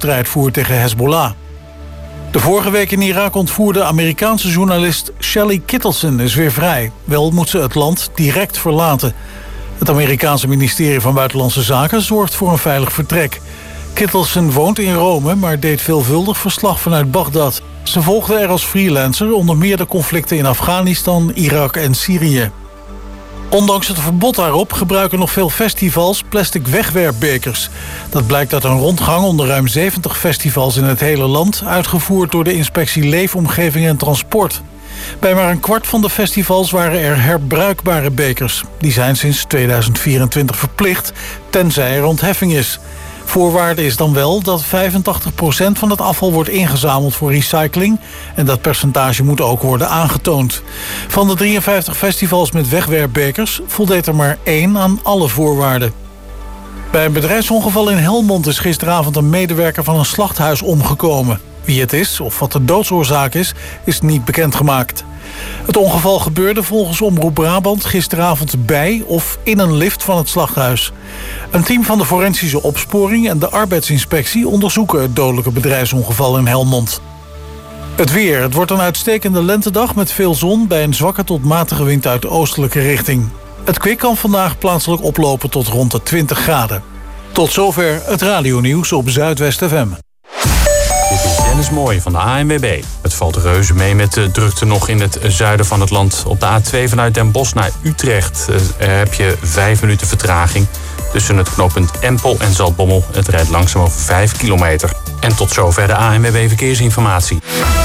strijd voert tegen Hezbollah. De vorige week in Irak ontvoerde Amerikaanse journalist Shelley Kittleson is weer vrij. Wel moet ze het land direct verlaten. Het Amerikaanse ministerie van Buitenlandse Zaken zorgt voor een veilig vertrek. Kittleson woont in Rome, maar deed veelvuldig verslag vanuit Bagdad. Ze volgde er als freelancer onder meer de conflicten in Afghanistan, Irak en Syrië. Ondanks het verbod daarop gebruiken nog veel festivals plastic wegwerpbekers. Dat blijkt uit een rondgang onder ruim 70 festivals in het hele land, uitgevoerd door de inspectie Leefomgeving en Transport. Bij maar een kwart van de festivals waren er herbruikbare bekers. Die zijn sinds 2024 verplicht, tenzij er ontheffing is. Voorwaarde is dan wel dat 85% van het afval wordt ingezameld voor recycling en dat percentage moet ook worden aangetoond. Van de 53 festivals met wegwerpbekers voldeed er maar 1 aan alle voorwaarden. Bij een bedrijfsongeval in Helmond is gisteravond een medewerker van een slachthuis omgekomen. Wie het is of wat de doodsoorzaak is niet bekendgemaakt. Het ongeval gebeurde volgens Omroep Brabant gisteravond bij of in een lift van het slachthuis. Een team van de forensische opsporing en de arbeidsinspectie onderzoeken het dodelijke bedrijfsongeval in Helmond. Het weer. Het wordt een uitstekende lentedag met veel zon bij een zwakke tot matige wind uit de oostelijke richting. Het kwik kan vandaag plaatselijk oplopen tot rond de 20 graden. Tot zover het radionieuws op Zuidwest FM. Dit is Dennis Mooij van de ANWB. Het valt reuze mee met de drukte nog in het zuiden van het land. Op de A2 vanuit Den Bosch naar Utrecht heb je 5 minuten vertraging. Tussen het knooppunt Empel en Zaltbommel. Het rijdt langzaam over 5 kilometer. En tot zover de ANWB Verkeersinformatie.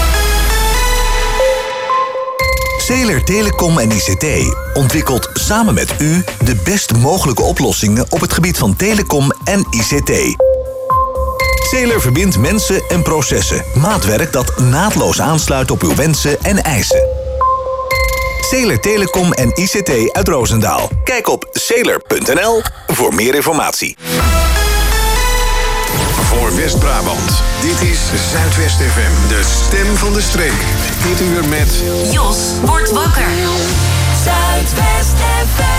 Zeeler Telecom en ICT ontwikkelt samen met u de best mogelijke oplossingen op het gebied van telecom en ICT. Zeeler verbindt mensen en processen. Maatwerk dat naadloos aansluit op uw wensen en eisen. Zeeler Telecom en ICT uit Roosendaal. Kijk op zeeler.nl voor meer informatie. Voor West-Brabant. Dit is Zuidwest FM, de stem van de streek. Dit uur met... Jos wordt wakker. Zuidwest FM.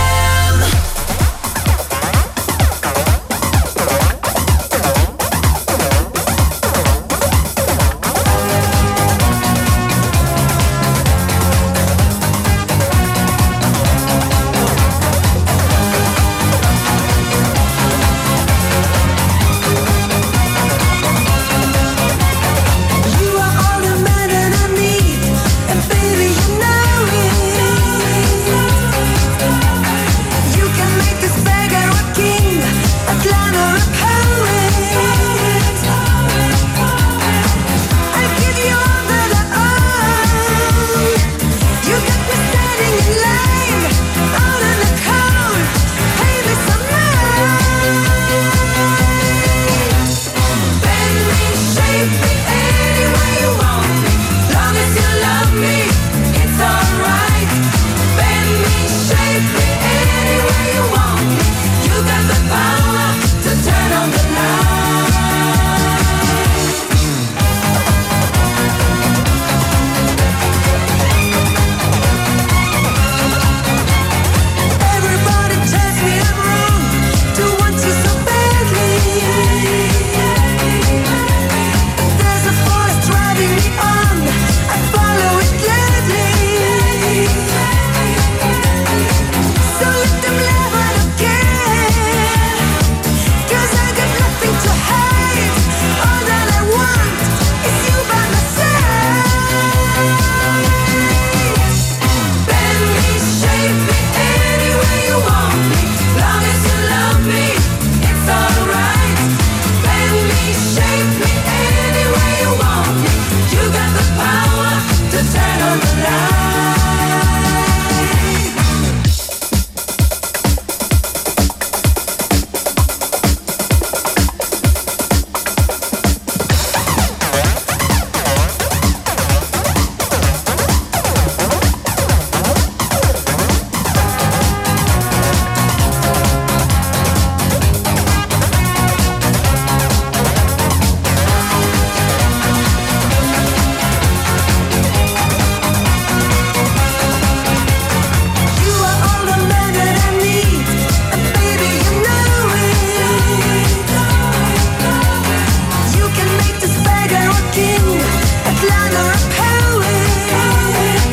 king, a clown or a poet.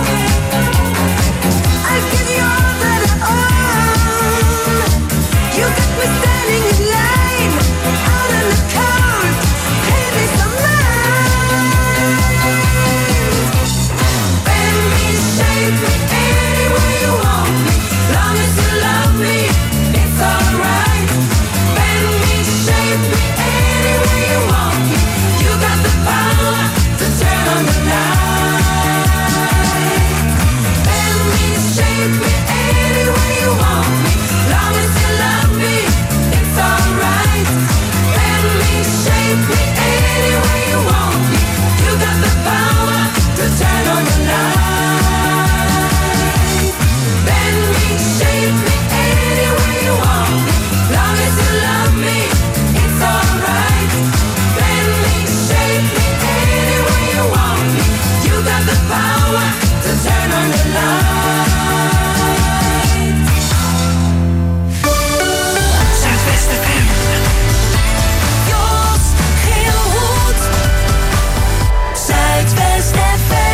I'll give you all that I own. You got me standing in line, out in the cold. Pay me some mind. Bend me, shape me, any way you want me. Long as you love me, it's alright. Bend me, shape me, any way you want me. You got the power to turn on the light. Bend me, shape me, any way you want me. Long as you love me, it's alright. Bend me, shape me, any way you want me. You got the power to turn on the light. Bend me, shape me, any way you want me. Long as you love me, it's alright. Bend me, shape me, any way you want me. You got the power to turn on the light. Zuidwest FM. Jos heel goed. Zuidwest FM.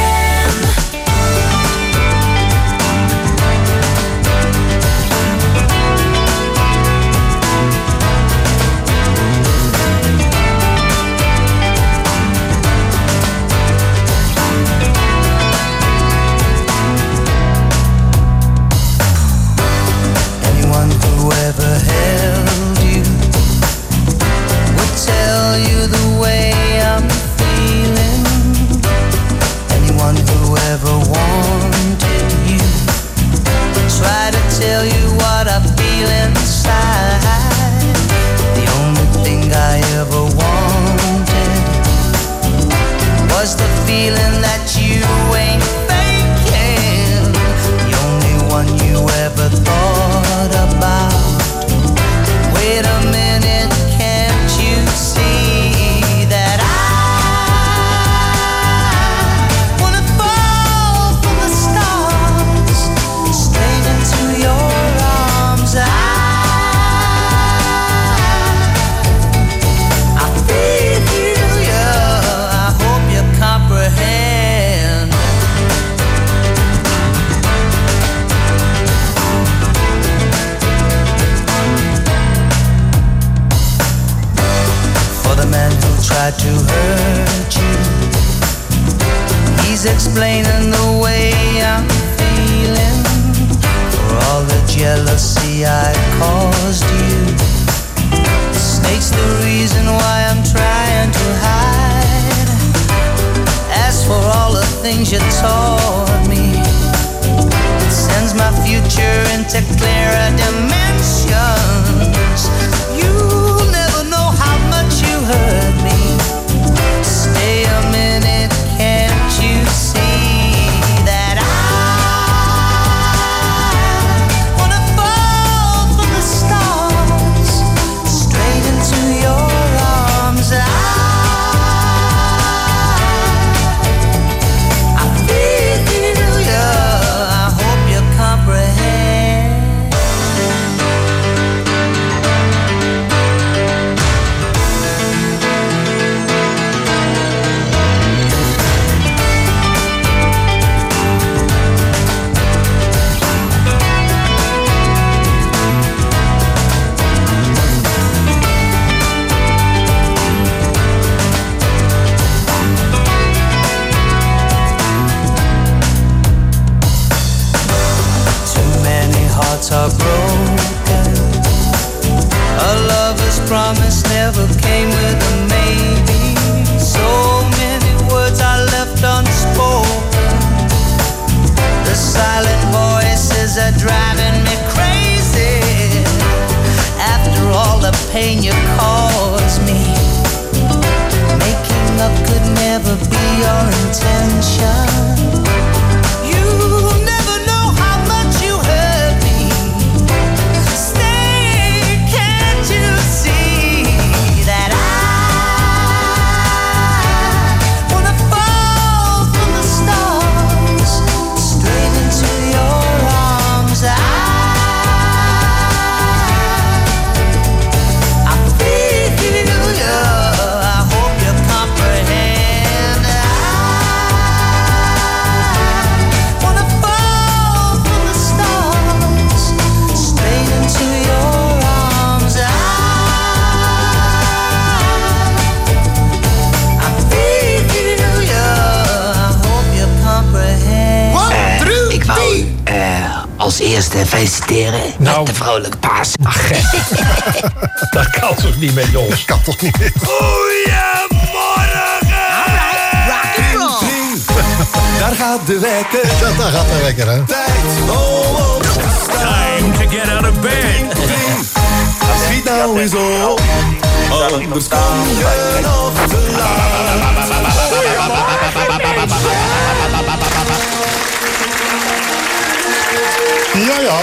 Anyone who ever held you would tell you the way I'm feeling. Anyone who ever wanted you try to tell you what I feel inside. The only thing I ever wanted was the feeling that you ain't faking. The only one you ever thought about. Wait a minute, can't you see that I wanna fall from the stars straight into your arms? I feel you, I hope you comprehend. For the man who tried to hurt you, he's explaining the way I'm feeling. For all the jealousy I caused you, the snake's the reason why I'm trying to hide. As for all the things you taught me, it sends my future into clearer dimensions. You'll never know how much you hurt me. Stay a minute, can't you see that I wanna fall from the stars straight into your arms? I feel you, I hope you comprehend. Too many hearts are broken. A lover's promise never came with a maybe. So many words are left unspoken. The silent voices are driving me crazy. After all the pain you caused me, making up could never be your intention. You never know how much you hurt me. Stay, can't you see that I wanna fall from the stars straight into your arms? I feel you, I hope you comprehend. als eerste feliciteren met de vrolijke paas. Ach, dat kan toch niet met ons? Dat kan toch niet meer? Daar gaat de wekker. Daar gaat de wekker, hè? Tijd om op te staan. Time to get out of bed. Schiet nou eens op. Anders kom je nog te laat. Ja.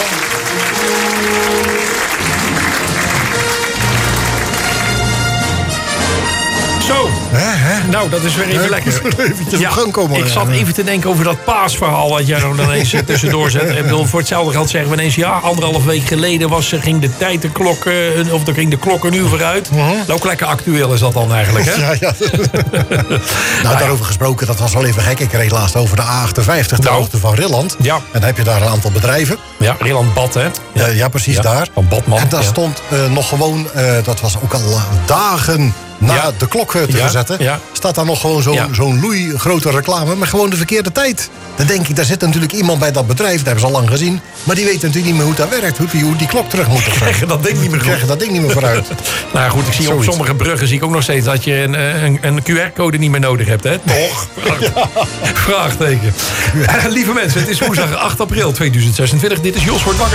Zo. Nou, dat is weer even lekker. Eventjes op gang komen. Ik zat even te denken over dat paasverhaal wat jij dan ineens tussendoor zet. Ik bedoel, voor hetzelfde geld zeggen we ineens... ja, 1,5 week geleden ging de tijd de klok... of er ging de klok een uur vooruit. Ook lekker actueel is dat dan eigenlijk, hè? Ja. Nou, daarover gesproken, dat was wel even gek. Ik reed laatst over de A58 ter hoogte van Rilland. Ja. En dan heb je daar een aantal bedrijven. Ja, Rilland Bad, hè? Ja, precies daar. Van Badman. En daar stond nog gewoon... dat was ook al dagen... na de klok te zetten, staat daar nog gewoon zo'n loeigrote reclame... maar gewoon de verkeerde tijd. Dan denk ik, daar zit natuurlijk iemand bij dat bedrijf... dat hebben ze al lang gezien, maar die weet natuurlijk niet meer hoe dat werkt... hoe die klok terug moet. Krijgen dat ding niet meer goed. Krijgen dat ding niet meer vooruit. Nou goed, ik zie op sommige bruggen zie ik ook nog steeds... dat je een QR-code niet meer nodig hebt, hè? Toch? Vraagteken. Lieve mensen, het is woensdag 8 april 2026. Dit is Jos wordt wakker.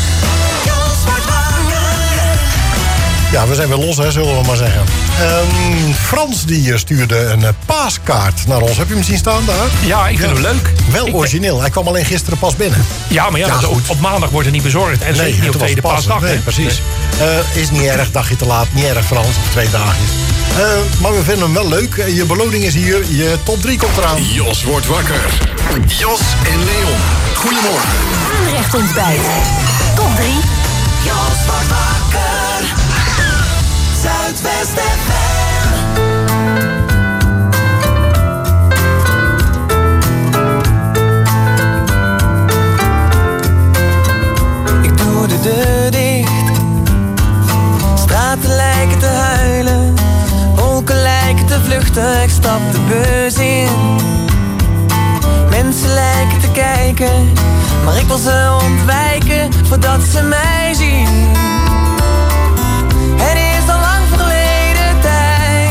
Ja, we zijn weer los, hè, zullen we maar zeggen. Frans die stuurde een paaskaart naar ons. Heb je hem zien staan daar? Ja, ik vind hem leuk. Wel origineel. Hij kwam alleen gisteren pas binnen. Ja, maar op maandag wordt het niet bezorgd. En zeker niet op tweede paasdag. Nee, precies. Is niet erg, dagje te laat. Niet erg Frans, of 2 dagjes. Maar we vinden hem wel leuk. Je beloning is hier. Je top 3 komt eraan. Jos wordt wakker. Jos en Leon. Goedemorgen. Aanrecht ontbijt. Top 3. Jos wordt wakker. Zuidwest FM. Ik doe de deur dicht. Straten lijken te huilen. Wolken lijken te vluchten. Ik stap de bus in. Mensen lijken te kijken. Maar ik wil ze ontwijken voordat ze mij zien. Het is al lang verleden tijd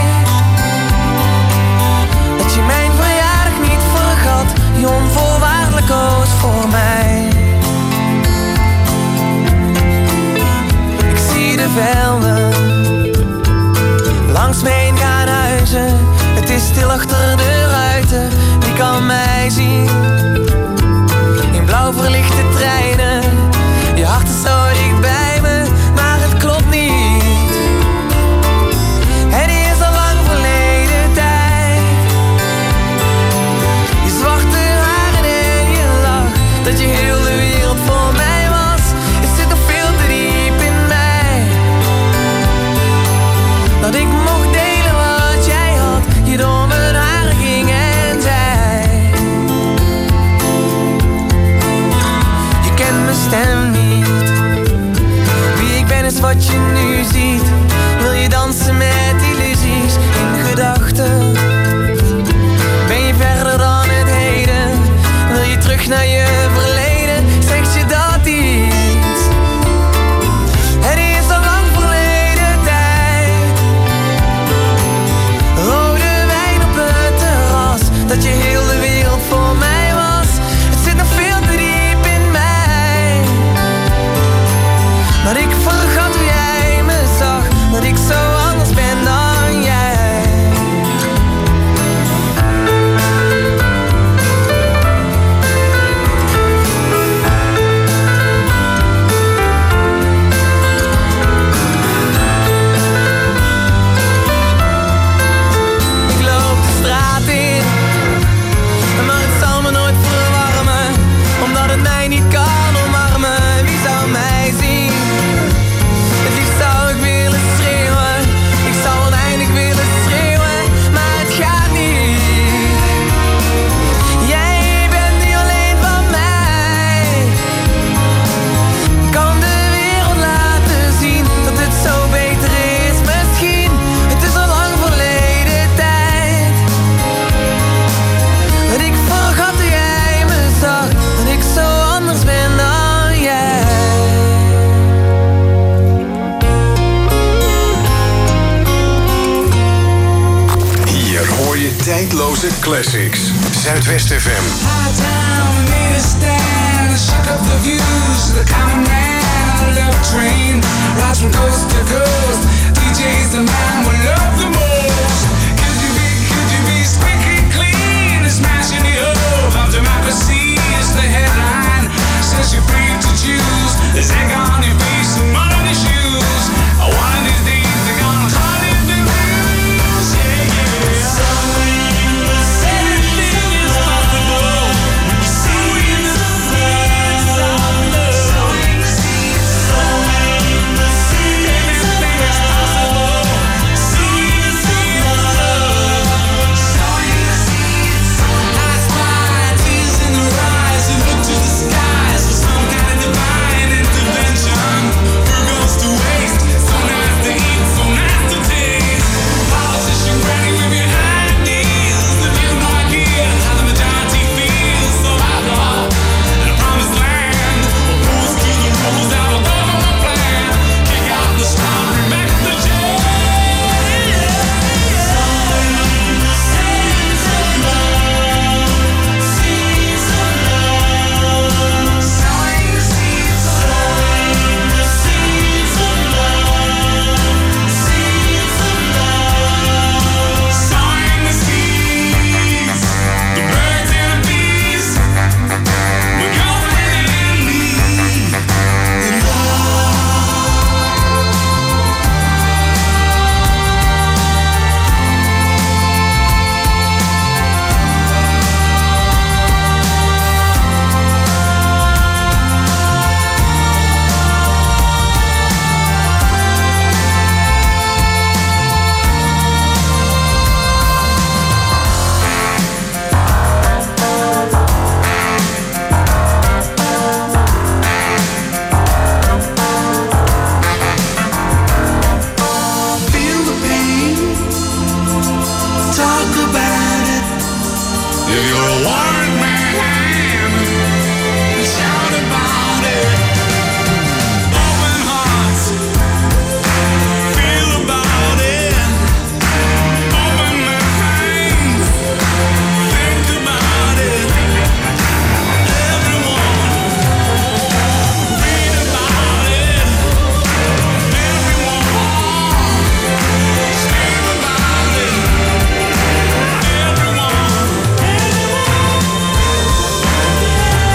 dat je mijn verjaardag niet vergat, die onvoorwaardelijk koos voor mij. Ik zie de velden langs me heen gaan huizen. Het is stil achter de ruiten, wie kan mij zien? In blauw verlichte treinen, je hart is zo dicht bij me, maar het klopt niet. Het is al lang verleden tijd. Je zwarte haren en je lach, dat je heel de wereld voor mij was. Het zit nog veel te diep in mij. Dat ik mocht delen wat jij had, je door mijn haren ging en zei. Tijdloze classics. Zuidwest FM. High town, we made a stand. Shook up the views. The common man, love train. Rides from coast to coast. DJ's the man we love the most. Could you be squeaky clean? Smashing the hope of democracy is the headline. Says you're free to choose. There's egg on your face and mud on your shoes. One of these days they're gonna call it the news. Yeah, yeah. Somewhere in the anything is possible. Sowing the seeds of love. Sowing the seeds. Somewhere in the anything is possible. Sowing the seeds of love. Sowing the seeds. I spy tears in the rise and look to the skies for some kind of divine intervention. Who goes to waste? So nice to eat, so nice to taste. Politician ready with your ideas. If you have no idea how the majority feels, so I thought in a promised land. Rules to the rules, out of government plan. Kick out the storm, bring back the jazz. Sowing the seeds of love. Seeds of love. Sowing the seeds. Sowing the seeds of love. Seeds of love. Sowing the seeds. The birds and the bees. We're going in me. In love. Feel the pain. Talk about it. If you're a warrant man, shout about it. Open hearts. Feel about it. Open minds. Think about it. Everyone. Read about it. Everyone. Scream about it. Everyone.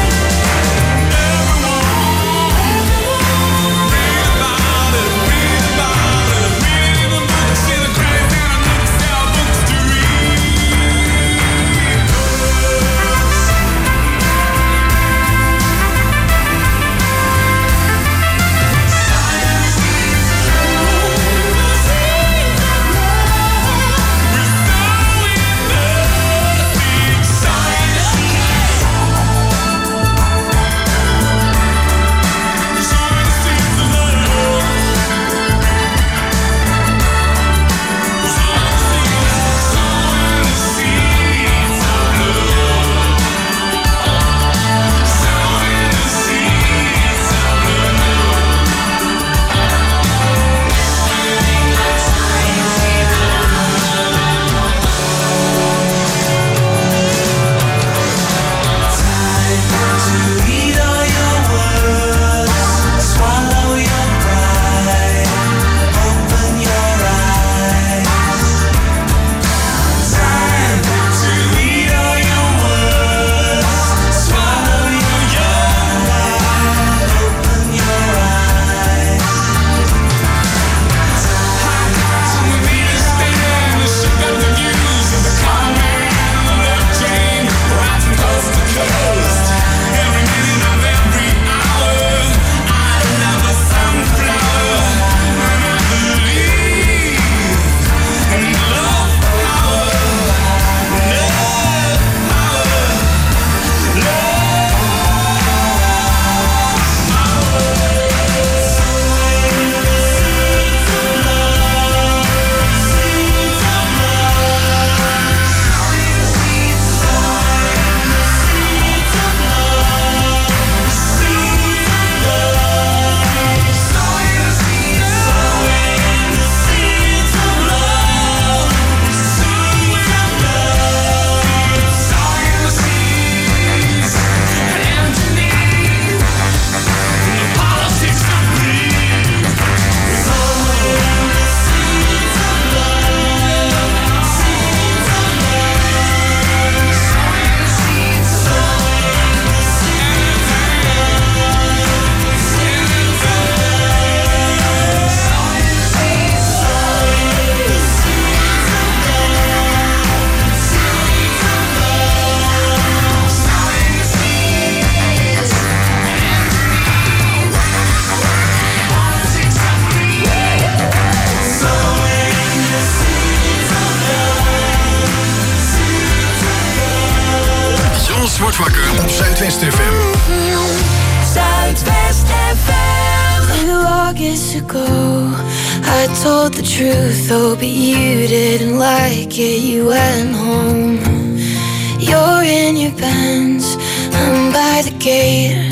wordt wakker op Zuidwest FM. Zuidwest FM. A few August ago, I told the truth, oh, but you didn't like it, you went home. You're in your Benz, I'm by the gate.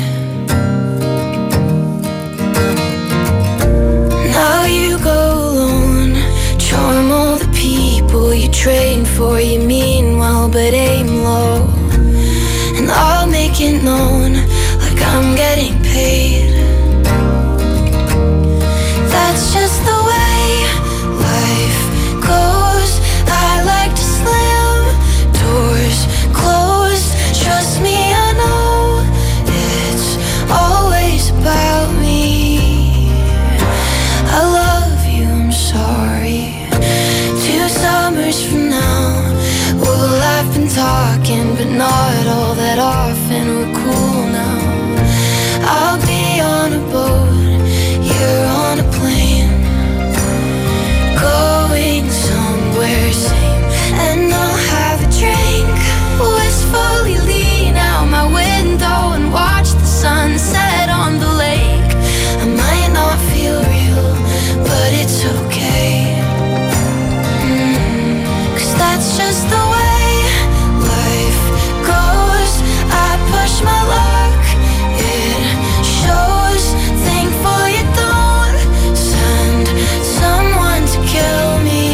Now you go alone, charm all the people you train for, you mean well but aim low. And I'll make it known like I'm getting paid. That's just the way life goes. I like to slam doors closed. Trust me, I know it's always about me. I love you, I'm sorry. 2 summers from now, we'll have been talking, but not all that often. We're cool now. I'll be on a boat, you're on a plane, going somewhere sane. And I'll have a drink, wistfully lean out my window and watch the sunset on the lake. I might not feel real, but it's okay. 'Cause that's just the way life goes. I push my luck, it shows. Thankful you don't send someone to kill me.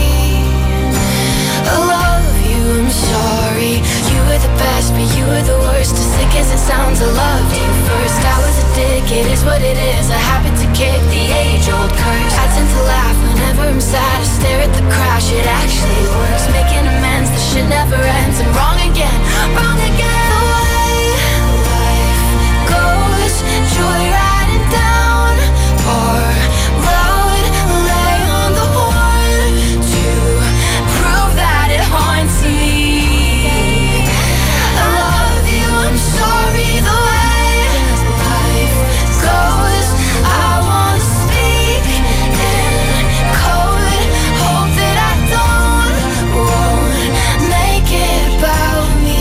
I love you, I'm sorry. You were the best, but you were the worst. As sick as it sounds, I loved you first. I was a dick, it is what it is. I happen to kick the age-old curse. I tend to laugh whenever I'm sad. I stare at the crash, it actually works. Making amends, the shit never ends. I'm wrong again, wrong again. The way life goes, joyriding down our road. Lay on the horn to prove that it haunts me. I love you, I'm sorry. The way life goes, I want to speak in code. Hope that I won't make it about me.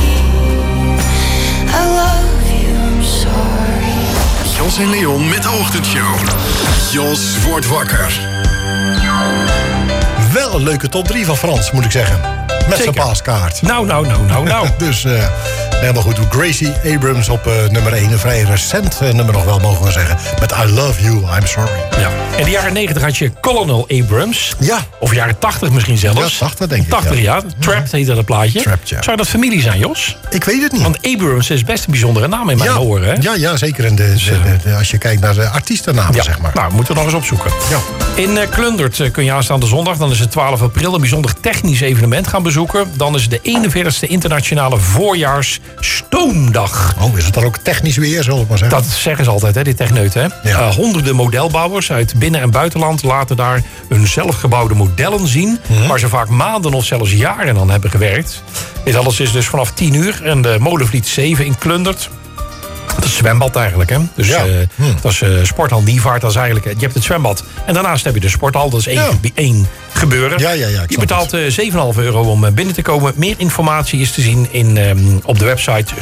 I love you, I'm sorry. Jos en Leon met de ochtendshow. Jos wordt wakker. Wel een leuke top 3 van Frans, moet ik zeggen. Met zijn paaskaart. Nou. Dus helemaal goed. Gracie Abrams op nummer 1. Een vrij recent nummer nog wel, mogen we zeggen. Met I Love You, I'm Sorry. Ja. In de jaren 90 had je Colonel Abrams. Ja. Of jaren 80 misschien zelfs. Ja, 80 denk ik. 80 ja. Trapped heette dat plaatje. Trapped, ja. Zou dat familie zijn, Jos? Ik weet het niet. Want Abrams is best een bijzondere naam in mijn oren. Hè? Ja, zeker. En als je kijkt naar de artiestennamen, zeg maar. Nou, moeten we nog eens opzoeken. Ja. In Klundert kun je aanstaande zondag, dan is het 12 april... een bijzonder technisch evenement gaan bezoeken. Dan is het de 41ste internationale voorjaars Stoomdag. Oh, is het dan ook technisch weer, zullen we maar zeggen? Dat zeggen ze altijd, hè, die techneuten. Hè? Ja. Honderden modelbouwers uit binnen- en buitenland laten daar hun zelfgebouwde modellen zien... waar ze vaak maanden of zelfs jaren aan hebben gewerkt. Dit alles is dus vanaf 10 uur en de Molenvliet 7 in Klundert. Dat is zwembad eigenlijk, hè? Dus dat is sporthal Nievaart. Dat is eigenlijk, je hebt het zwembad. En daarnaast heb je de sporthal. Dat is één gebeuren. Ja, je betaalt €7,5 om binnen te komen. Meer informatie is te zien op de website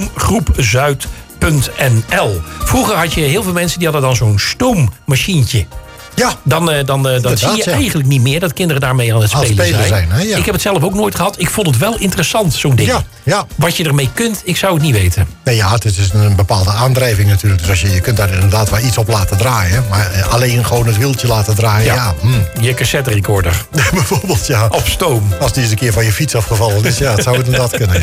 stoomgroepzuid.nl. Vroeger had je heel veel mensen die hadden dan zo'n stoommachientje. Ja. Dan zie je eigenlijk niet meer dat kinderen daarmee aan het spelen zijn. Hè, ja. Ik heb het zelf ook nooit gehad. Ik vond het wel interessant, zo'n ding. Ja. Wat je ermee kunt, ik zou het niet weten. Nee, ja, het is een bepaalde aandrijving natuurlijk. Dus je kunt daar inderdaad wel iets op laten draaien. Maar alleen gewoon het wieltje laten draaien, Je cassette recorder. Bijvoorbeeld, ja. Op stoom. Als die eens een keer van je fiets afgevallen is, het zou het inderdaad kunnen.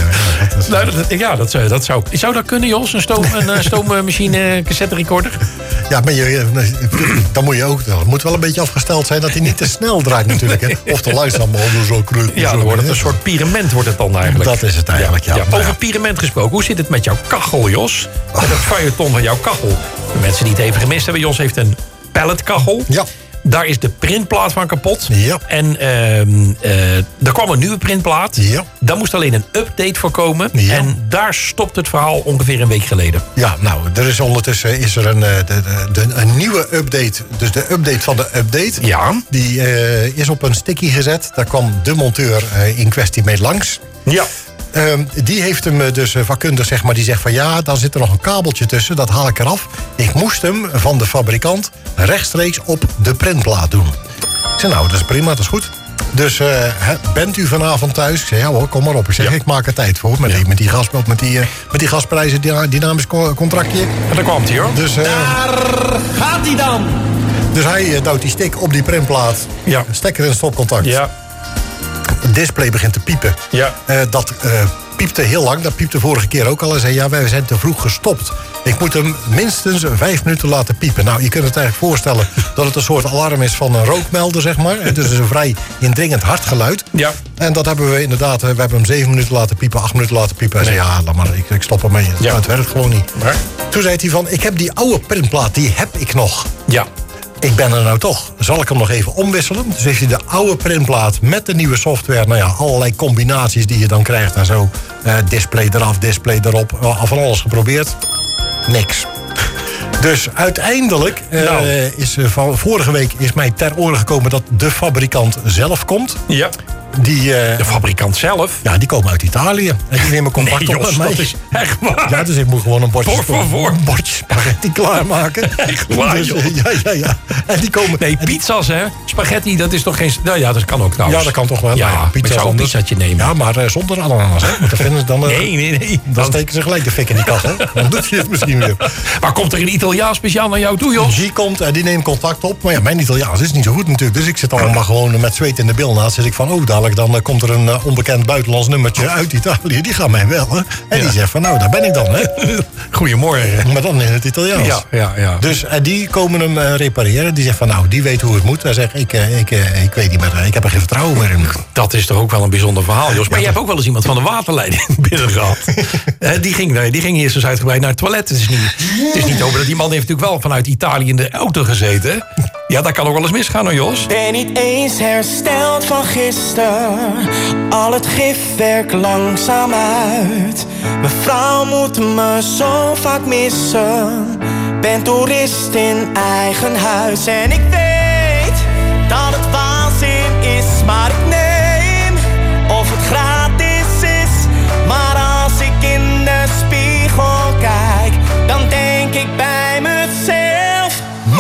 Dat zou dat kunnen, Jos? Een stoommachine cassette recorder? Ja, maar dan moet je ook... Het moet wel een beetje afgesteld zijn dat hij niet te snel draait natuurlijk. Hè. Of te langzaam, maar zo kruk. Ja, dan wordt het een soort pyramid wordt het dan eigenlijk. Dat is het eigenlijk, ja. Over pyramid gesproken, hoe zit het met jouw kachel, Jos? Met het feuilleton van jouw kachel. De mensen die het even gemist hebben, Jos heeft een palletkachel. Ja. Daar is de printplaat van kapot. Ja. En er kwam een nieuwe printplaat. Ja. Daar moest alleen een update voor komen. Ja. En daar stopt het verhaal ongeveer een week geleden. Ja, nou, er is ondertussen een nieuwe update. Dus de update van de update. Ja. Die is op een sticky gezet. Daar kwam de monteur in kwestie mee langs. Ja. Die heeft hem dus vakkundig, zeg maar, die zegt van ja, dan zit er nog een kabeltje tussen, dat haal ik eraf. Ik moest hem van de fabrikant rechtstreeks op de printplaat doen. Ik zei, nou, dat is prima, dat is goed. Dus bent u vanavond thuis? Ik zei, ja hoor, kom maar op. Ik zeg, ik maak er tijd voor. Met die gasprijzen, dynamisch contractje. En daar kwam hij hoor. Dus, Daar gaat hij dan. Dus hij duwt die stick op die printplaat. Ja. Stekker in stopcontact. Ja. Het display begint te piepen. Ja. Dat piepte heel lang. Dat piepte vorige keer ook al. Hij zei, ja, wij zijn te vroeg gestopt. Ik moet hem minstens 5 minuten laten piepen. Nou, je kunt het eigenlijk voorstellen dat het een soort alarm is van een rookmelder, zeg maar. Het is dus een vrij indringend hard geluid. Ja. En dat hebben we inderdaad, we hebben hem 7 minuten laten piepen, 8 minuten laten piepen. Hij zei, ja, laat maar, ik stop ermee. Ja. Het werkt gewoon niet. Maar? Toen zei hij van, ik heb die oude printplaat, die heb ik nog. Ja. Ik ben er nou toch. Zal ik hem nog even omwisselen? Dus heeft hij de oude printplaat met de nieuwe software. Nou ja, allerlei combinaties die je dan krijgt en zo. Display eraf, display erop. Van alles geprobeerd. Niks. Dus uiteindelijk vorige week is mij ter oren gekomen dat de fabrikant zelf komt. Ja. De fabrikant zelf? Ja, die komen uit Italië. En die nemen contact op met mij. Dat is echt waar. Ja, dus ik moet gewoon een bordje spaghetti klaarmaken. Echt waar, dus, joh. Ja. En die komen... Nee, pizza's, hè? Spaghetti, dat is toch geen... Nou ja, dat kan ook trouwens. Ja, dat kan toch wel. Ja, nou, ik zou een pizzaatje nemen. Ja, maar zonder ananas, hè? Want dan vinden ze dan... Nee. Dan steken ze gelijk de fik in die kast, hè? Dan doet hij het misschien weer. Maar komt er een Italiaan speciaal naar jou toe, Jos? Die komt en die neemt contact op. Maar ja, mijn Italiaans is niet zo goed natuurlijk. Dus ik zit allemaal gewoon met zweet in de bil naast. Zit ik van, dadelijk dan komt er een onbekend buitenlands nummertje uit Italië. Die gaat mij bellen. En die zegt van, nou, daar ben ik dan, hè. Goedemorgen. Maar dan in het Italiaans. Ja. Dus die komen hem repareren. Die zegt van, nou, die weet hoe het moet. Hij zegt, ik weet niet meer. Ik heb er geen vertrouwen meer in. Dat is toch ook wel een bijzonder verhaal, Jos. Maar je hebt ook wel eens iemand van de waterleiding binnen gehad. Die ging eerst eens uitgebreid naar het toilet. Het is niet over dat die man heeft natuurlijk wel vanuit Italië in de auto gezeten. Ja, dat kan ook wel eens misgaan, hoor, Jos. Ben niet eens hersteld van gisteren. Al het gif werkt langzaam uit. Mijn vrouw moet me zo vaak missen. Ben toerist in eigen huis. En ik weet dat het waanzin is, maar ik neem of het gratis is. Maar als ik in de spiegel kijk, dan denk ik bij mezelf: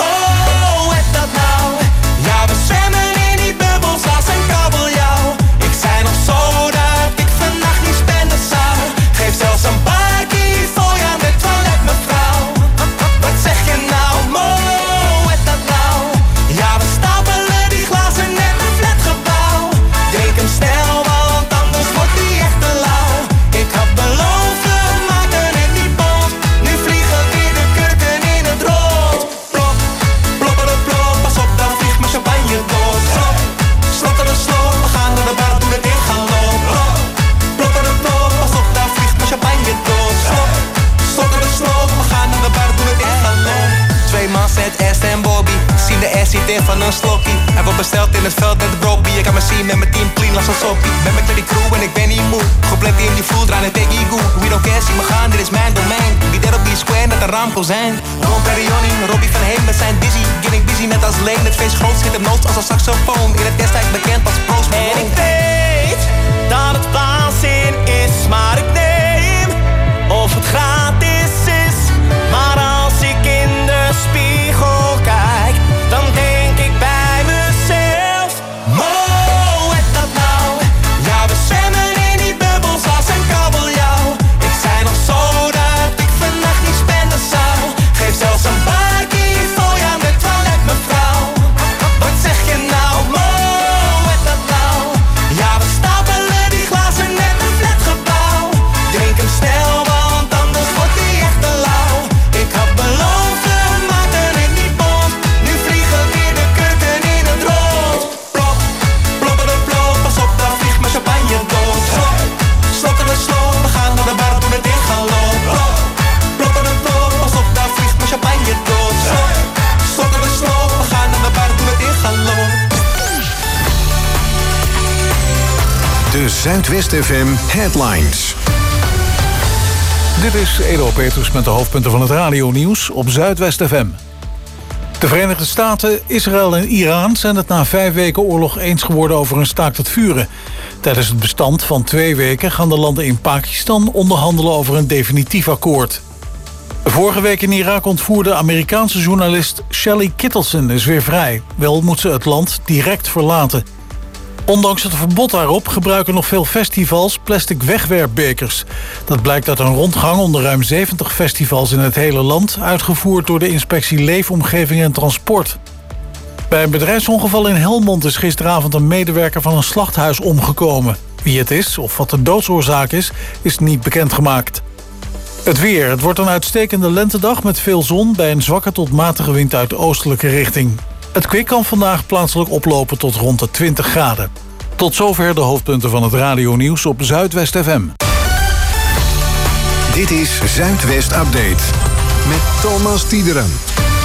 Mo, het dat nou? Ja, we zwemmen in die bubbels als een kabeljauw. Ik zei nog zo dat ik vannacht niet spenden zou. Geef zelfs een bakkie voor je aan de toilet, mevrouw. Wat zeg je nou, Mo, het dat nou? Ja, we stapelen die glazen net een flatgebouw. Drink hem snel, want anders wordt die echt te lauw. Ik had beloofd, we maken het niet bot. Nu vliegen weer de kurken in het rood. Plop, plopperde plop, pas op, dan vliegt mijn champagne door. Slop, slotterde slop, we gaan naar de bar, doen het in gaan lopen. Plopperde plop, pas op, dan vliegt mijn champagne door. Slop, slotterde slop, we gaan naar de bar, doen het in gaan lopen. 2 man zet Est en Bobby, zien de S zit in van een slokkie. Hij wordt besteld in het veld met de broppie. Ik kan me zien met mijn team clean als een soppie. Ben met die crew en ik ben niet moe. Gepland in die vloer, draaien tegen Igu. We don't care, zie me gaan, dit is mijn domein. Wie daar op die square, net een ramko zijn. Ron Perrioni, Robbie van Heem, we zijn dizzy. Getting busy net als Leen, het feest groot schiet hem noods als een saxofoon. In het destijds bekend als Post Malone. En ik weet dat het waanzin is, maar ik neem of het gratis is. Maar als ik in de spiegel kijk, dan denk ik bij mezelf: Mo, het dat nou? Ja, we zwemmen in die bubbels als een kabeljauw. Ik zei nog zo dat ik vannacht niet spenden zou. Geef zelfs een bakkie voor je aan de toilet, mevrouw. Wat zeg je nou, Mo, het dat nou? Ja, we stapelen die glazen net een flatgebouw. Drink hem snel, want anders wordt die echt te lauw. Ik had beloofd, we maken het niet bot. Nu vliegen weer de kurken in het rood. Plop, plopperde plop, pas op, dan vliegt mijn champagne dood. Slop, slotterde slop, we gaan naar de bar, doen het in gaan lopen. Plopperde plop, pas op, dan vliegt mijn champagne dood. Slop, slotterde slop, we gaan naar de bar, doen het in gaan lopen. De Zuidwest FM Headlines. Dit is Edo Petrus met de hoofdpunten van het radionieuws op Zuidwest FM. De Verenigde Staten, Israël en Iran zijn het na 5 weken oorlog eens geworden over een staakt het vuren. Tijdens het bestand van 2 weken gaan de landen in Pakistan onderhandelen over een definitief akkoord. Vorige week in Irak ontvoerde Amerikaanse journalist Shelley Kittleson is weer vrij. Wel moet ze het land direct verlaten. Ondanks het verbod daarop gebruiken nog veel festivals plastic wegwerpbekers. Dat blijkt uit een rondgang onder ruim 70 festivals in het hele land, uitgevoerd door de Inspectie Leefomgeving en Transport. Bij een bedrijfsongeval in Helmond is gisteravond een medewerker van een slachthuis omgekomen. Wie het is of wat de doodsoorzaak is niet bekendgemaakt. Het weer. Het wordt een uitstekende lentedag met veel zon bij een zwakke tot matige wind uit de oostelijke richting. Het kwik kan vandaag plaatselijk oplopen tot rond de 20 graden. Tot zover de hoofdpunten van het radionieuws op Zuidwest FM. Dit is Zuidwest Update met Thomas Tiederen.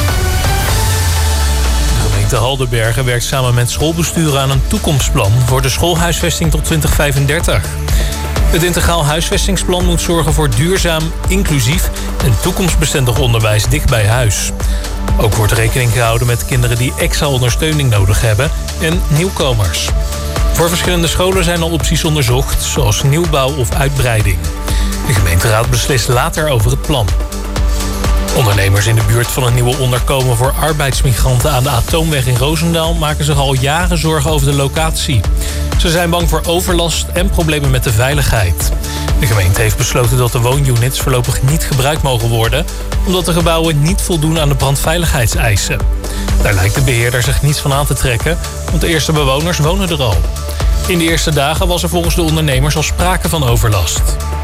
De gemeente Haldenbergen werkt samen met schoolbesturen aan een toekomstplan voor de schoolhuisvesting tot 2035. Het integraal huisvestingsplan moet zorgen voor duurzaam, inclusief en toekomstbestendig onderwijs dicht bij huis. Ook wordt rekening gehouden met kinderen die extra ondersteuning nodig hebben en nieuwkomers. Voor verschillende scholen zijn al opties onderzocht, zoals nieuwbouw of uitbreiding. De gemeenteraad beslist later over het plan. Ondernemers in de buurt van een nieuwe onderkomen voor arbeidsmigranten aan de Atoomweg in Roosendaal maken zich al jaren zorgen over de locatie. Ze zijn bang voor overlast en problemen met de veiligheid. De gemeente heeft besloten dat de woonunits voorlopig niet gebruikt mogen worden, omdat de gebouwen niet voldoen aan de brandveiligheidseisen. Daar lijkt de beheerder zich niets van aan te trekken, want de eerste bewoners wonen er al. In de eerste dagen was er volgens de ondernemers al sprake van overlast.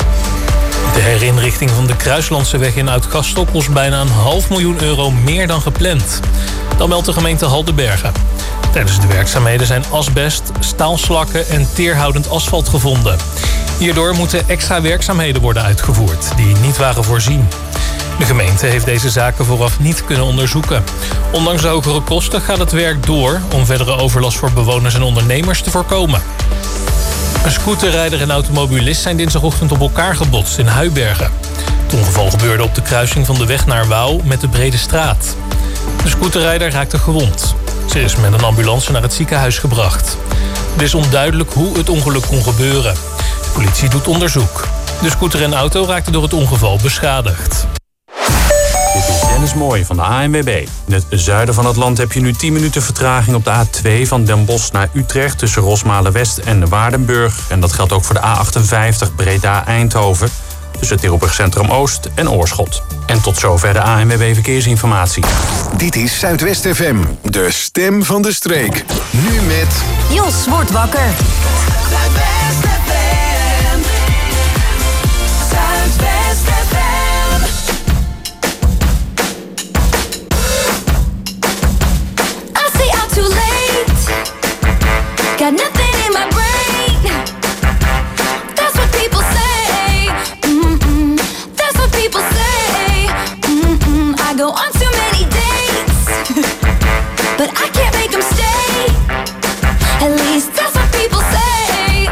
De herinrichting van de Kruislandseweg in Oud-Gastel kost bijna €500.000 meer dan gepland. Dat meldt de gemeente Haldenbergen. Tijdens de werkzaamheden zijn asbest, staalslakken en teerhoudend asfalt gevonden. Hierdoor moeten extra werkzaamheden worden uitgevoerd die niet waren voorzien. De gemeente heeft deze zaken vooraf niet kunnen onderzoeken. Ondanks de hogere kosten gaat het werk door om verdere overlast voor bewoners en ondernemers te voorkomen. Een scooterrijder en automobilist zijn dinsdagochtend op elkaar gebotst in Huibergen. Het ongeval gebeurde op de kruising van de weg naar Wouw met de Brede Straat. De scooterrijder raakte gewond. Ze is met een ambulance naar het ziekenhuis gebracht. Het is onduidelijk hoe het ongeluk kon gebeuren. De politie doet onderzoek. De scooter en auto raakten door het ongeval beschadigd. Dit is Dennis Mooij van de ANWB. In het zuiden van het land heb je nu 10 minuten vertraging op de A2 van Den Bosch naar Utrecht tussen Rosmalen-West en Waardenburg. En dat geldt ook voor de A58 Breda-Eindhoven tussen Tilburg Centrum Oost en Oorschot. En tot zover de ANWB Verkeersinformatie. Dit is Zuidwest FM, de stem van de streek. Nu met Jos wordt wakker. Zuidwest FM. Zuidwest FM. I say I'm too late. Got nothing in my brain. That's what people say. That's what people say. I go on too many dates, but I can't make them stay. At least that's what people say.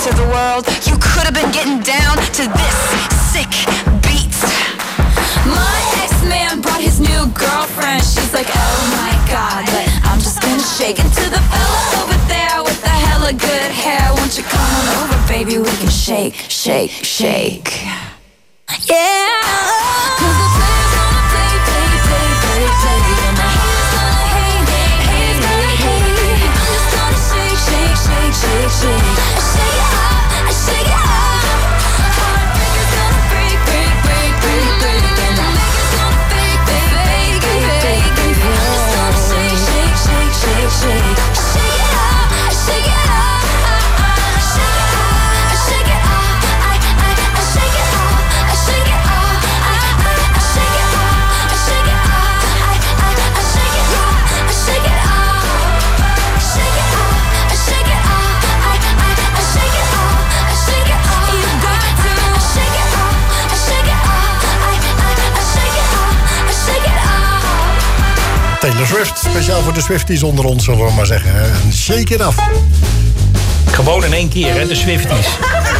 to the world. You could have been getting down to this sick beat. My ex-man brought his new girlfriend. She's like, oh my god, but I'm just gonna shake it to the fella over there with the hella good hair. Won't you come on over, baby? We can shake, shake, shake. Yeah. 'Cause the players gonna play, play, play, play, play. And the haters gonna hate, haters gonna hate. I'm just gonna shake, shake, shake, shake, shake. I shake it up, I shake it up. Heartbreakers gonna break, break, break, break, break. And the makers gonna fake, fake, fake, fake, fake. I'm just gonna shake, shake, shake, shake, shake. I shake it up, I shake it up. I shake it up, I shake it up. I shake it up, I shake it up. I shake it up, I shake it up. I shake it up, I shake it up. Shake it up, I shake it up. I shake it up, I shake it up. You got to shake it up, I shake it up. I shake it up, I shake it up. Taylor Swift, speciaal voor de Swifties onder ons, zullen we maar zeggen. En shake it af. Gewoon in één keer, hè, de Swifties.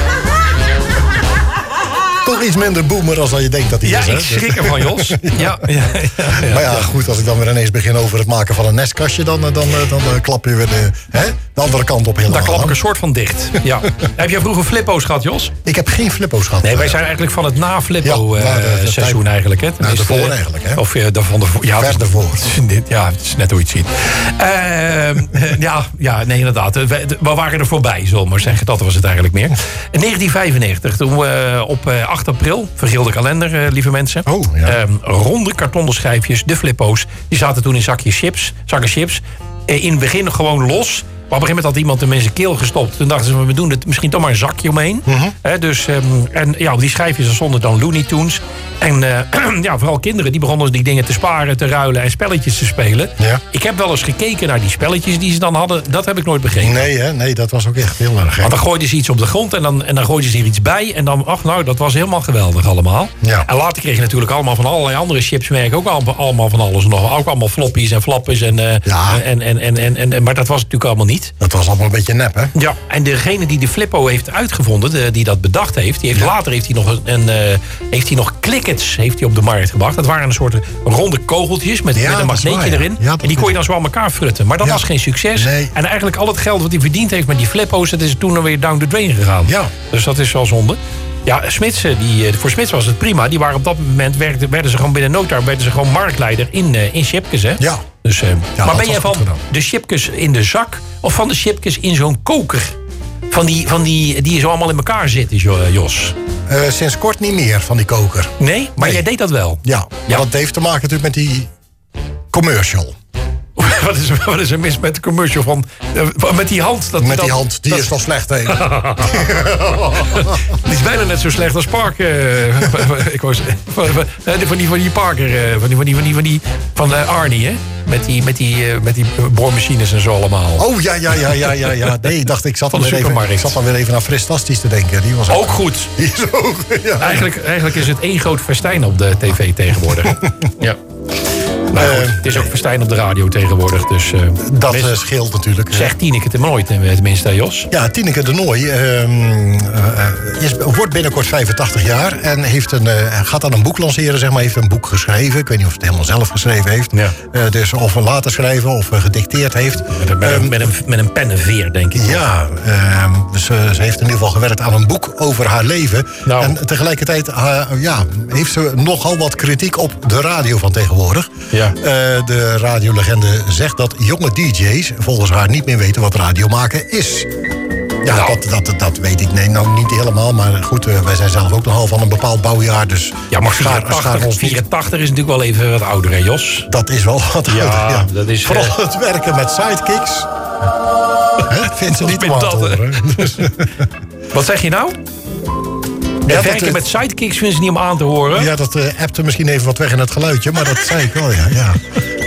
Toch iets minder boomer als dat je denkt dat hij is. Ja, hè? ik schrik ervan, Jos. Ja. Maar ja, goed, als ik dan weer ineens begin over het maken van een nestkastje... dan klap je weer de andere kant op helemaal. Daar klap ik een soort van dicht. Ja. Heb jij vroeger flippo's gehad, Jos? Ik heb geen flippo's gehad. Nee, wij zijn eigenlijk van het na-flippo-seizoen eigenlijk. Hè? Nou, daarvoor eigenlijk, hè? Of daarvan ervoor. Ja, ver daarvoor. Ja, het is net hoe je het ziet. Nee, inderdaad. We waren er voorbij, zullen we maar zeggen. Dat was het eigenlijk meer. In 1995, toen we op 8 april, vergeelde kalender, lieve mensen. Oh, ja. Ronde kartonnen schijfjes, de flippo's. Die zaten toen in zakken chips. In het begin gewoon los. Maar op een gegeven moment had iemand hem in zijn keel gestopt. Toen dachten ze, we doen het misschien toch maar een zakje omheen. Op die schijfjes stonden dan Looney Tunes. En vooral kinderen die begonnen die dingen te sparen, te ruilen en spelletjes te spelen. Ja. Ik heb wel eens gekeken naar die spelletjes die ze dan hadden. Dat heb ik nooit begrepen. Nee, dat was ook echt heel erg. Want dan gooiden ze iets op de grond en dan gooiden ze er iets bij. En dan, dat was helemaal geweldig allemaal. Ja. En later kreeg je natuurlijk allemaal van allerlei andere chipsmerken. Ook allemaal van alles nog. Ook allemaal floppies en flappers. Maar dat was natuurlijk allemaal niet. Dat was allemaal een beetje nep, hè? Ja, en degene die de Flippo heeft uitgevonden, die dat bedacht heeft... later heeft hij nog Clickets heeft hij op de markt gebracht. Dat waren een soort ronde kogeltjes met een magneetje erin. Ja, en die kon je dan zo aan elkaar frutten. Maar dat was geen succes. Nee. En eigenlijk al het geld wat hij verdiend heeft met die Flippo's... dat is toen dan weer down the drain gegaan. Ja. Dus dat is wel zonde. Ja, voor Smits was het prima. Die waren op dat moment, werden ze gewoon binnen no time... werden ze gewoon marktleider in chipjes, hè? Ja. Dus, maar ben jij van de chipjes in de zak... of van de chipjes in zo'n koker? Van die zo allemaal in elkaar zitten, Jos? Sinds kort niet meer van die koker. Nee? Maar jij deed dat wel? Ja, maar dat heeft te maken natuurlijk met die commercial. Wat is er mis met de commercial van... met die hand? Die hand, die is toch slecht, hè? Die is bijna net zo slecht als Parker. Van die Parker, van Arnie, hè? Met die boormachines en zo allemaal. Oh, ja. Nee, ik dacht, ik zat dan weer even naar Fristastisch te denken. Die was ook goed. Die is ook, ja. Eigenlijk is het één groot festijn op de tv tegenwoordig. Ja. Maar goed, het is ook festijn op de radio tegenwoordig. Dus, dat scheelt natuurlijk. Zegt Tineke de Nooi tenminste, Jos? Ja, Tineke de Nooi wordt binnenkort 85 jaar. En gaat dan een boek lanceren, zeg maar. Heeft een boek geschreven. Ik weet niet of het helemaal zelf geschreven heeft. Ja. Dus of later schrijven of gedicteerd heeft. Met een pen en veer, denk ik. Ja, ze heeft in ieder geval gewerkt aan een boek over haar leven. Nou. En tegelijkertijd heeft ze nogal wat kritiek op de radio van tegenwoordig. Ja. De radiolegende zegt dat jonge DJ's volgens haar niet meer weten wat radio maken is. Ja, dat weet ik niet helemaal. Maar goed, wij zijn zelf ook nogal van een bepaald bouwjaar. Dus ja, maar 84 is natuurlijk wel even wat ouder, hè, Jos? Dat is wel wat ouder, ja. Dat is, vooral het werken met sidekicks. Vindt ze niet om aan te horen. Wat zeg je nou? Het werken met sidekicks vinden ze niet om aan te horen. Ja, dat appte misschien even wat weg in het geluidje, maar dat zei ik wel, ja.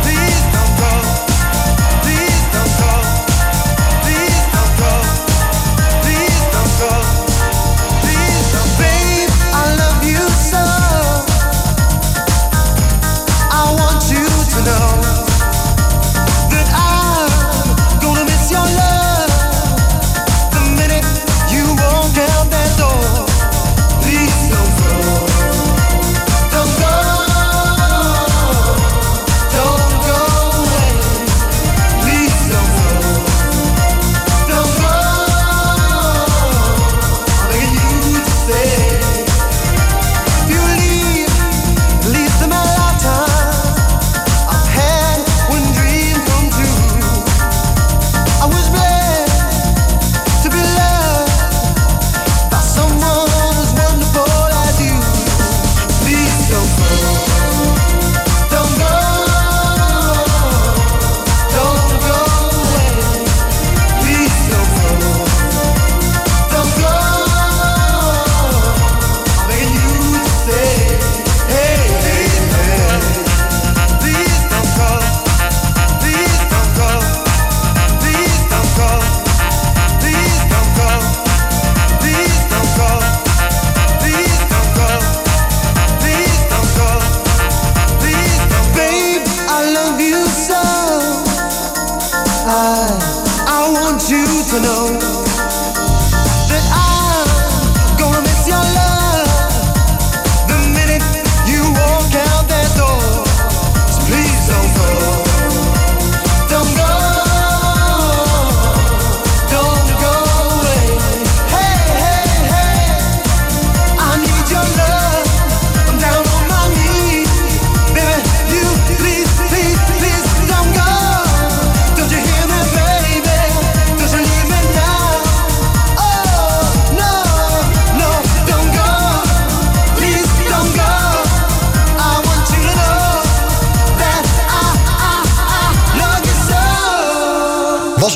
Please don't go.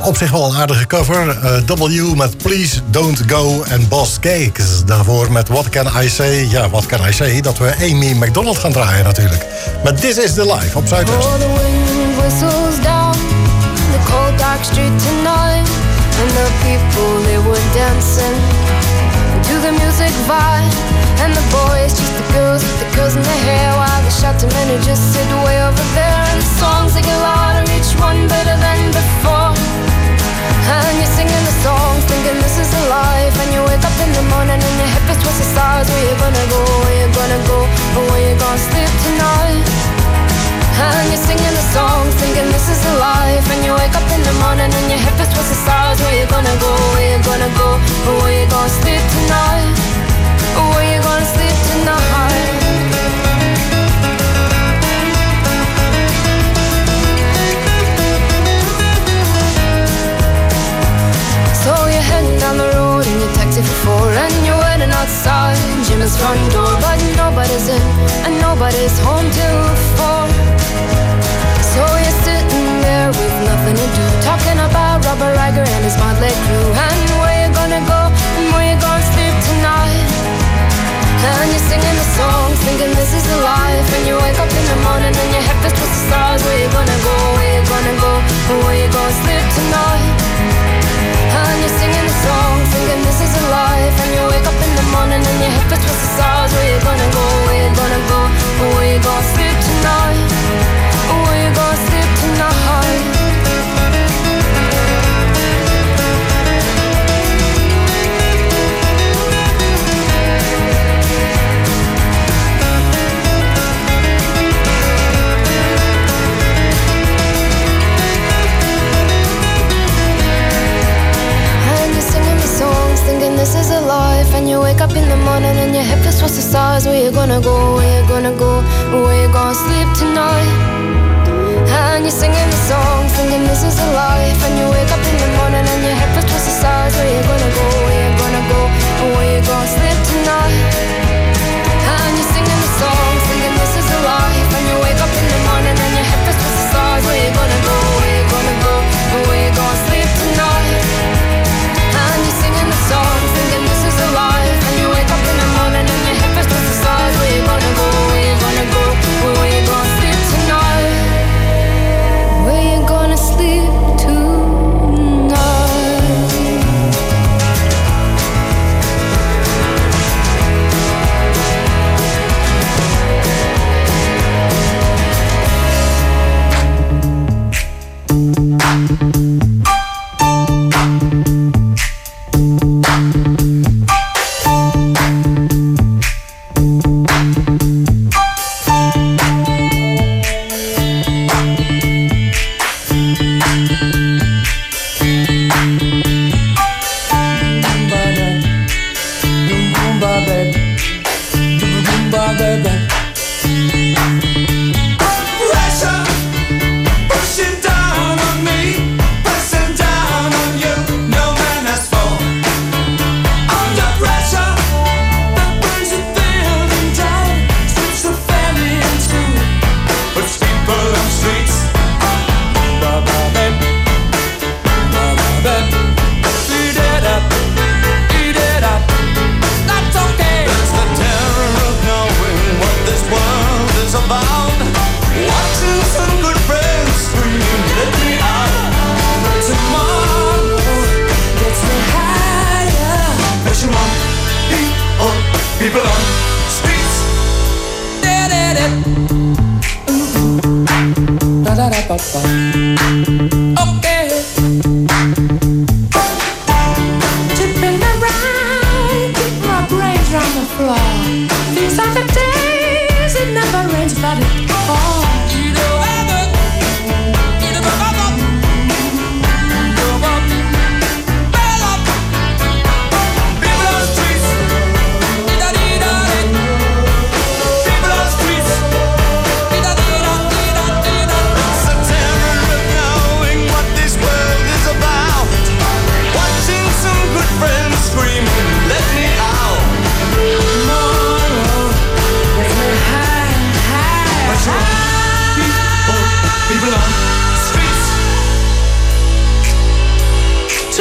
op zich wel een aardige cover. W met Please Don't Go en Boss Cakes. Daarvoor met What Can I Say? Ja, What Can I Say? Dat we Amy McDonald gaan draaien natuurlijk. Met This Is The Life op Zuidwest. Oh, the wind whistles down the cold dark street tonight, and the people, they were dancing to the music vibe, and the boys chase the girls with the girls in their hair, while the shouting men who just sit way over there, and the songs they get louder, each one better than before, and you're singing the songs thinking this is a life, and you wake up in the morning and your hip is towards the stars. Where you gonna go, where you gonna go, or where you gonna sleep tonight? And you're singing the songs thinking this is a life, and you wake up in the morning and your hip is towards the stars. Where you gonna go, where you gonna go, or where you gonna sleep tonight, or where you gonna sleep tonight? So you're heading down the road in your taxi for 4, and you're waiting outside Jim's front door, but nobody's in and nobody's home till 4. So you're sitting there with nothing to do, talking about Robert Riger and his motley crew, and where you gonna go and where you gonna sleep tonight. And you're singing the songs thinking this is the life, and you wake up in the morning and your head feels towards the stars. Where you gonna go, where you gonna go, and where you gonna sleep tonight. And you're singing the songs thinking this is a life, and you wake up in the morning and your head feels towards the stars. Where you gonna go, where you gonna go, and where you gonna sleep tonight, and where you gonna sleep tonight. Thinking this is a life, and you wake up in the morning and your head feels towards the stars. Where you gonna go, where you gonna go, where you gonna sleep tonight. And you're singing the songs thinking this is a life, and you wake up in the morning and your head feels towards the stars. Where you gonna go, where you gonna go, where you gonna sleep tonight. And you're singing the songs thinking this is a life, and you wake up in the morning and your head feels towards the stars. Where you gonna go, where you gonna go, where you gonna sleep tonight. And you're singing the songs thinking this is a life, and you wake up in the morning and your head feels towards the stars. Where you gonna go, where you gonna go, where you gonna sleep tonight, where you gonna sleep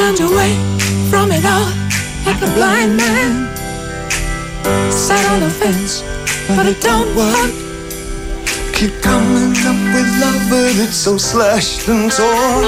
turned away from it all like a blind man. Sat on the fence, but it don't work. Keep coming up with love, but it's so slashed and torn.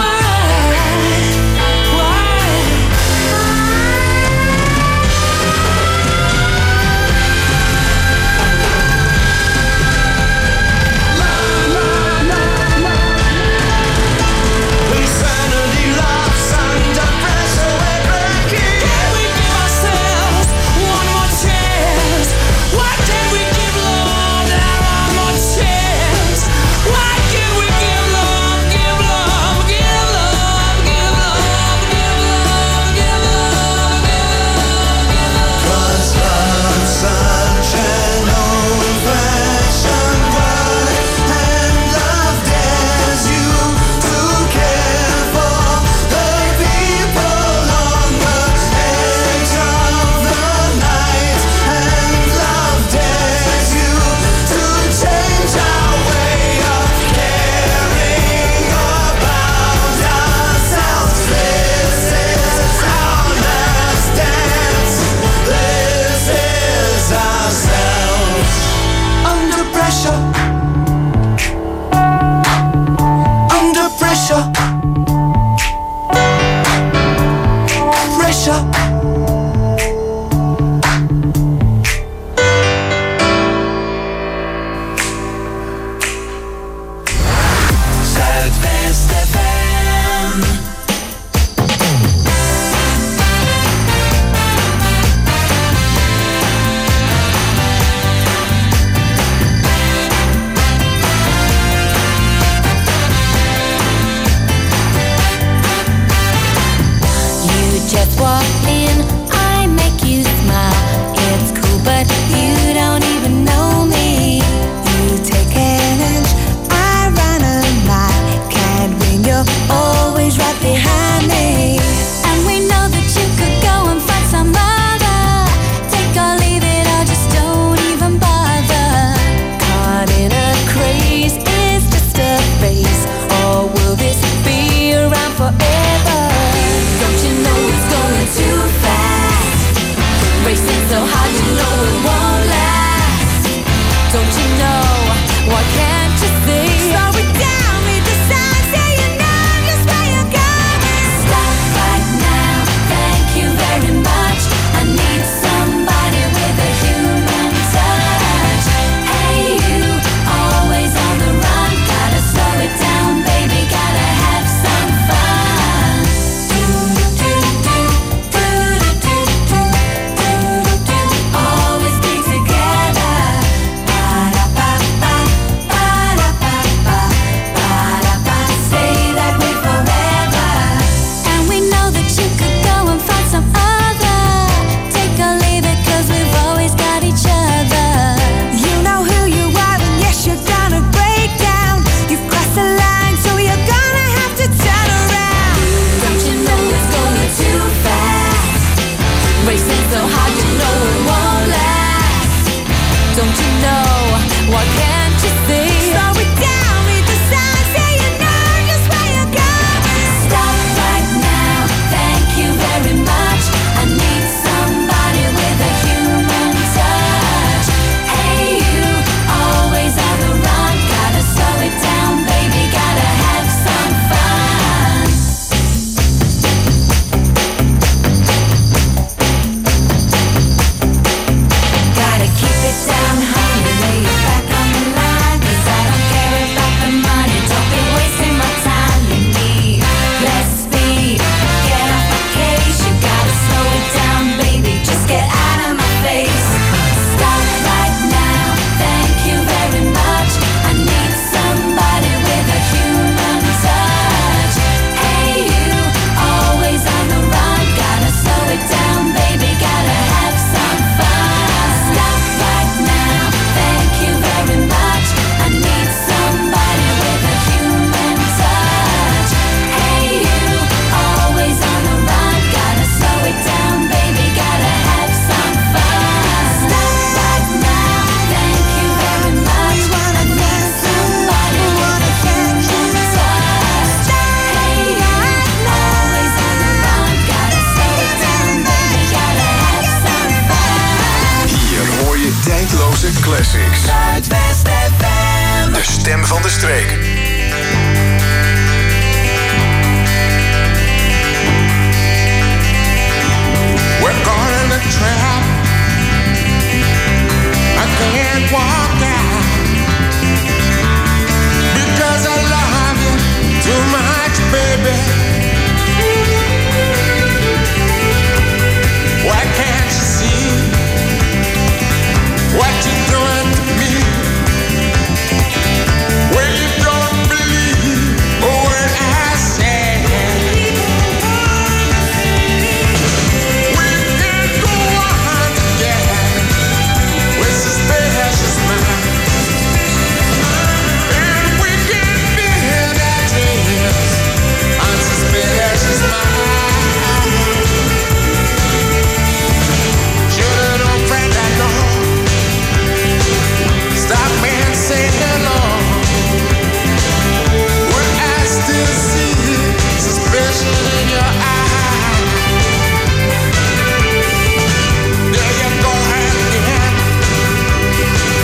Classics. Zuidwest FM. De stem van de streek. We're gonna try